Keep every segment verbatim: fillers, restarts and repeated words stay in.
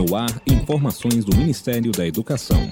No ar, informações do Ministério da Educação.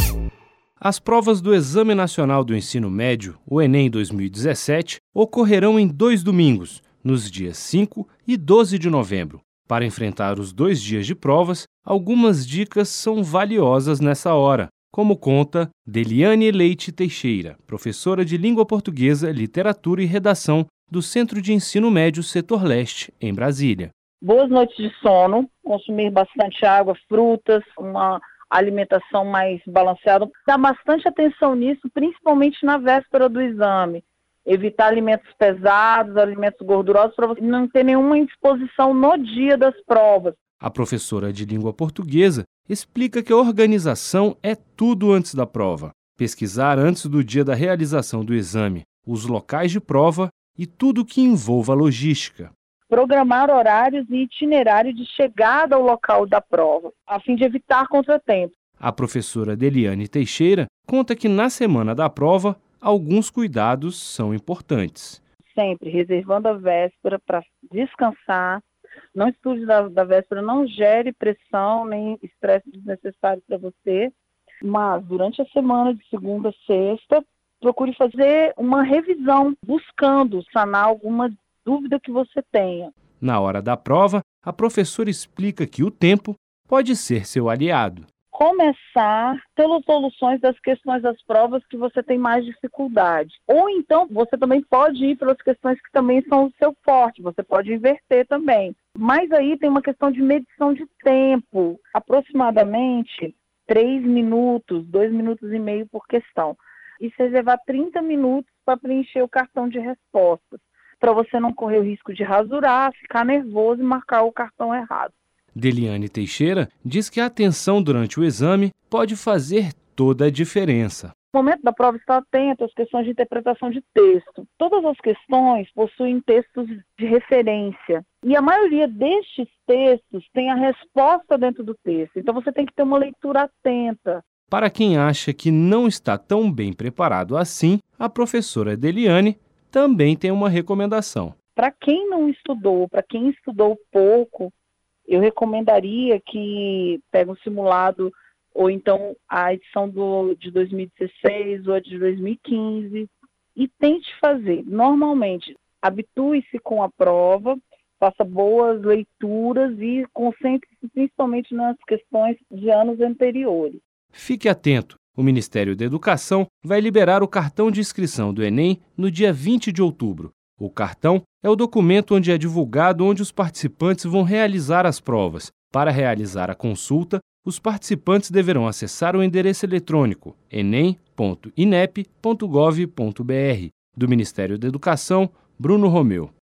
As provas do Exame Nacional do Ensino Médio, o Enem dois mil e dezessete, ocorrerão em dois domingos, nos dias cinco e doze de novembro. Para enfrentar os dois dias de provas, algumas dicas são valiosas nessa hora, como conta Deliane Leite Teixeira, professora de Língua Portuguesa, Literatura e Redação do Centro de Ensino Médio Setor Leste, em Brasília. Boas noites de sono, consumir bastante água, frutas, uma alimentação mais balanceada. Dá bastante atenção nisso, principalmente na véspera do exame. Evitar alimentos pesados, alimentos gordurosos, para você não ter nenhuma indisposição no dia das provas. A professora de língua portuguesa explica que a organização é tudo antes da prova. Pesquisar antes do dia da realização do exame, os locais de prova e tudo que envolva a logística. Programar horários e itinerário de chegada ao local da prova, a fim de evitar contratempos. A professora Deliane Teixeira conta que na semana da prova, alguns cuidados são importantes. Sempre reservando a véspera para descansar. Não estude da, da véspera, não gere pressão nem estresse desnecessário para você. Mas durante a semana de segunda a sexta, procure fazer uma revisão, buscando sanar alguma dúvida que você tenha. Na hora da prova, a professora explica que o tempo pode ser seu aliado. Começar pelas soluções das questões das provas que você tem mais dificuldade. Ou então, você também pode ir pelas questões que também são o seu forte, você pode inverter também. Mas aí tem uma questão de medição de tempo, aproximadamente três minutos, dois minutos e meio por questão. E se reservar trinta minutos para preencher o cartão de respostas, para você não correr o risco de rasurar, ficar nervoso e marcar o cartão errado. Deliane Teixeira diz que a atenção durante o exame pode fazer toda a diferença. No momento da prova, está atento às questões de interpretação de texto. Todas as questões possuem textos de referência. E a maioria destes textos tem a resposta dentro do texto. Então você tem que ter uma leitura atenta. Para quem acha que não está tão bem preparado assim, a professora Deliane também tem uma recomendação. Para quem não estudou, para quem estudou pouco, eu recomendaria que pegue um simulado ou então a edição do, de dois mil e dezesseis ou a de dois mil e quinze e tente fazer. Normalmente, habitue-se com a prova, faça boas leituras e concentre-se principalmente nas questões de anos anteriores. Fique atento. O Ministério da Educação vai liberar o cartão de inscrição do Enem no dia vinte de outubro. O cartão é o documento onde é divulgado onde os participantes vão realizar as provas. Para realizar a consulta, os participantes deverão acessar o endereço eletrônico enem ponto inep ponto gov ponto br. Do Ministério da Educação, Bruno Romeu.